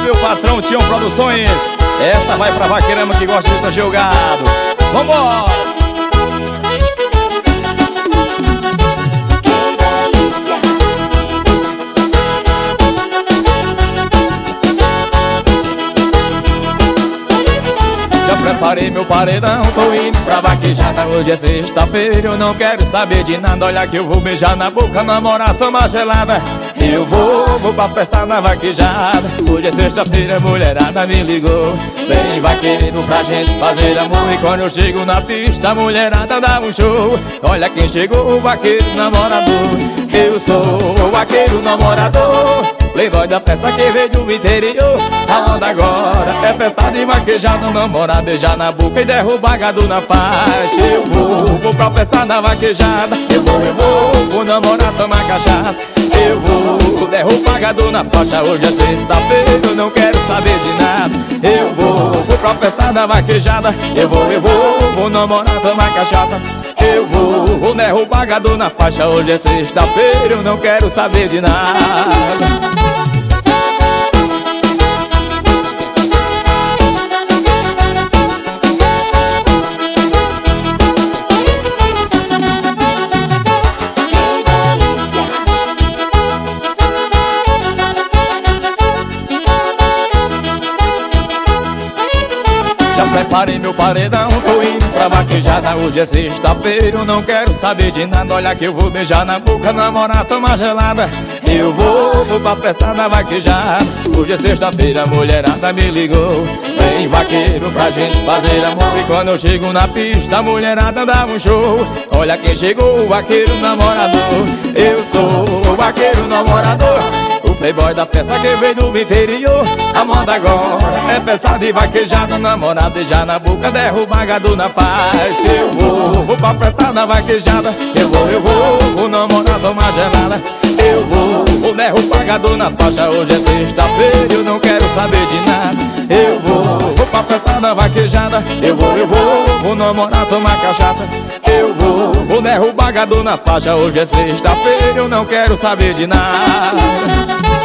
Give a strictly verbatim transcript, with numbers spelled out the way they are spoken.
meu patrão Tião Produções. Essa vai pra vaqueirama que gosta de estar jogado. Vambora! Preparei meu paredão, tô indo pra vaquejada. Hoje é sexta-feira, eu não quero saber de nada. Olha que eu vou beijar na boca, namorar, tomar gelada. Eu vou, vou pra festa na vaquejada. Hoje é sexta-feira, mulherada me ligou. Vem vaqueiro pra gente fazer amor. E quando eu chego na pista, a mulherada dá um show. Olha quem chegou, o vaqueiro namorador. Eu sou o vaqueiro namorador, playboy da festa que veio do interior. A onda agora é festa de vaquejada. Namorar, beijar na boca e derrubar gado na faixa. Eu vou, vou pra festa na vaquejada. Eu vou, eu vou, vou namorar, tomar cachaça. Eu vou, derrubar gado na faixa. Hoje é sexta-feira, eu não quero saber de nada. Eu vou, vou pra festa na vaquejada. Eu vou, eu vou, vou namorar, tomar cachaça. Eu vou, vou derrubar gado na faixa. Hoje é sexta-feira, eu não quero saber de nada. Já preparei meu paredão, tô indo pra vaquejada. Hoje é sexta-feira, eu não quero saber de nada. Olha que eu vou beijar na boca, namorar, tomar gelada. Eu vou, vou pra festa na vaquejada. Hoje é sexta-feira, a mulherada me ligou. Vem vaqueiro pra gente fazer amor. E quando eu chego na pista, a mulherada dá um show. Olha quem chegou, o vaqueiro namorador. Eu sou o vaqueiro namorador, o playboy da festa que veio do interior. A moda agora é festa de vaquejada. Namorar, beijar na boca, derrubar gado na faixa. Eu vou, vou pra festa na vaquejada. Eu vou, eu vou, vou namorar, tomar gelada. Eu vou, vou derrubar gado na faixa. Hoje é sexta-feira, eu não quero saber de nada. Eu vou, vou pra festa na vaquejada. Eu vou, eu vou, vou namorar, tomar cachaça. Eu vou, vou derrubar gado na faixa. Hoje é sexta-feira, eu não quero saber de nada.